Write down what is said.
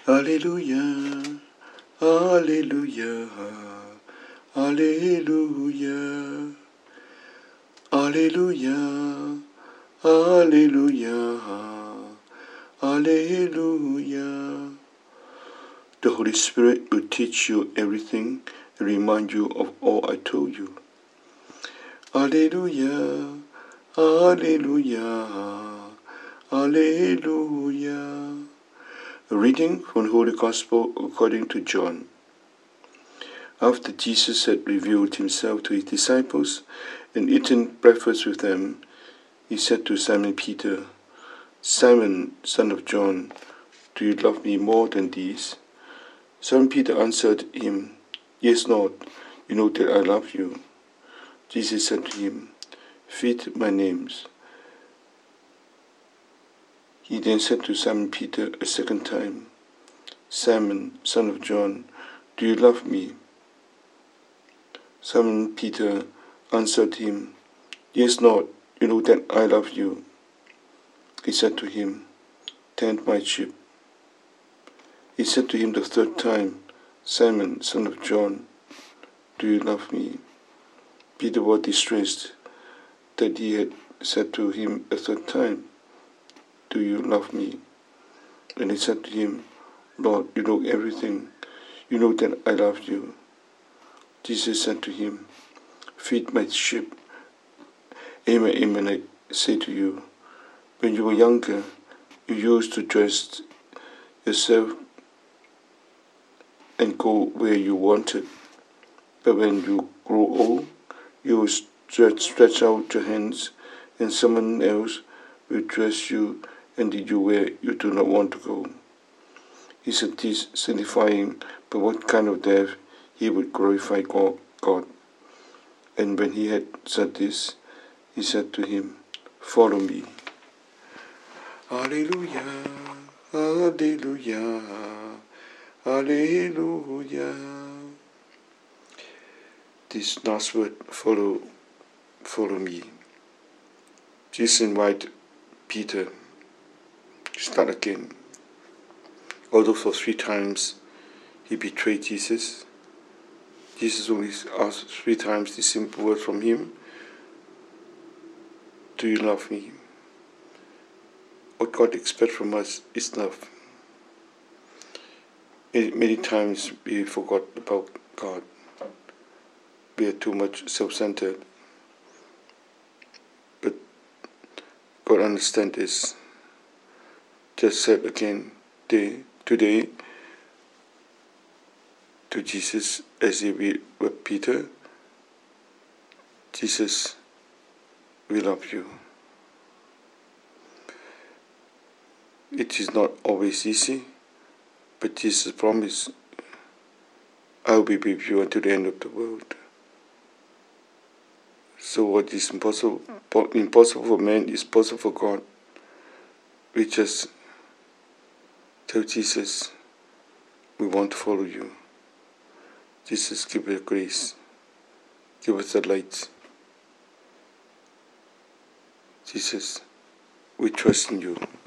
Hallelujah, hallelujah, hallelujah, hallelujah, hallelujah, hallelujah. The Holy Spirit will teach you everything and remind you of all I told you. Hallelujah, hallelujah, hallelujah. A reading from the Holy Gospel according to John. After Jesus had revealed himself to his disciples and eaten breakfast with them, he said to Simon Peter, "Simon, son of John, do you love me more than these?" Simon Peter answered him, "Yes, Lord, you know that I love you." Jesus said to him, "Feed my lambs." He then said to Simon Peter a second time, "Simon, son of John, do you love me?" Simon Peter answered him, "Yes, Lord, you know that I love you." He said to him, "Tend my sheep." He said to him the third time, "Simon, son of John, do you love me?" Peter was distressed that he had said to him a third time, "Do you love me?" And he said to him, "Lord, you know everything. You know that I love you." Jesus said to him, "Feed my sheep. Amen, amen, I say to you, when you were younger, you used to dress yourself and go where you wanted. But when you grow old, you will stretch out your hands, and someone else will dress you and lead you where you do not want to go." He said this, signifying by what kind of death he would glorify God. And when he had said this, he said to him, "Follow me." Hallelujah, hallelujah, hallelujah. This last word, follow me. Jesus invited Peter to start again. Although for 3 times he betrayed Jesus, Jesus only asked 3 times the simple word from him, "Do you love me?" What God expects from us is love. Many times we forgot about God. We are too much self-centered. But God understands this. Just said again today to Jesus as he did with Peter, "Jesus, we love you." It is not always easy, but Jesus promised, "I will be with you until the end of the world." So what is impossible for man is possible for God. We just tell Jesus, we want to follow you. Jesus, give us grace. Give us the light. Jesus, we trust in you.